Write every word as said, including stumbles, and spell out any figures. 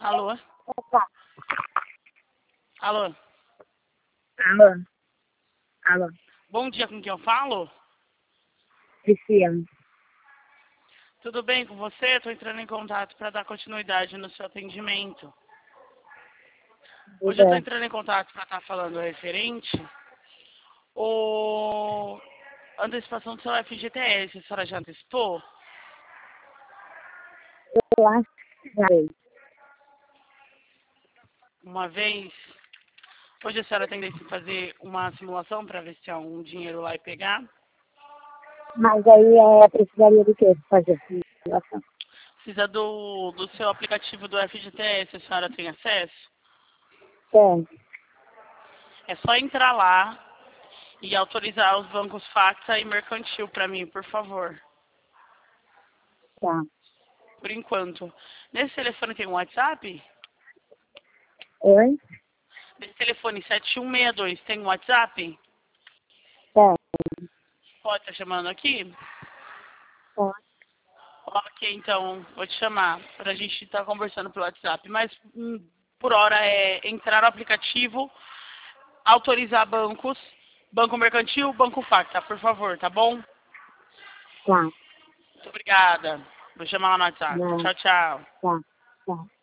Alô? Opa. Alô? Alô? Alô? Bom dia, com quem eu falo? Priscila. Tudo bem com você? Estou entrando em contato para dar continuidade no seu atendimento. Hoje eu estou Tudo entrando em contato para estar falando referente o antecipação do seu F G T S. A senhora já antecipou? Eu acho que já sei. Uma vez. Hoje a senhora tem que fazer uma simulação para ver se tem algum dinheiro lá e pegar. Mas aí é, precisaria de quê pra fazer essa simulação? Precisa do, do seu aplicativo do F G T S. A senhora tem acesso? Tem. É só entrar lá e autorizar os bancos Facta e Mercantil para mim, por favor. Tá. Por enquanto. Nesse telefone tem um WhatsApp? Oi? Nesse telefone sete um seis dois tem um WhatsApp? Tem. Pode estar chamando aqui? Tem. Ok, então, vou te chamar para a gente estar conversando pelo WhatsApp. Mas, hum, por hora, é entrar no aplicativo, autorizar bancos, Banco Mercantil, Banco Facta, por favor, tá bom? Tá. Muito obrigada. Vou chamar lá no WhatsApp. Não. Tchau, tchau. Tá. Tá.